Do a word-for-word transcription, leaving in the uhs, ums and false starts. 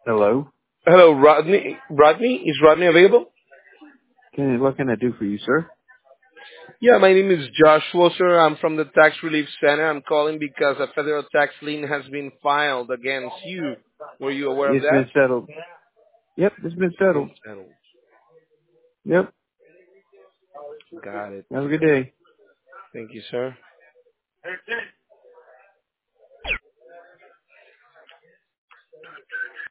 Hello. Hello, Rodney. Rodney, is Rodney available? Can, what can I do for you, sir? Yeah, my name is Joshua, sir. I'm from the Tax Relief Center. I'm calling because a federal tax lien has been filed against you. Were you aware of It's that? been settled. Yep, it's been It's been settled. settled. Yep. Got it. Have a good day. Thank you, sir.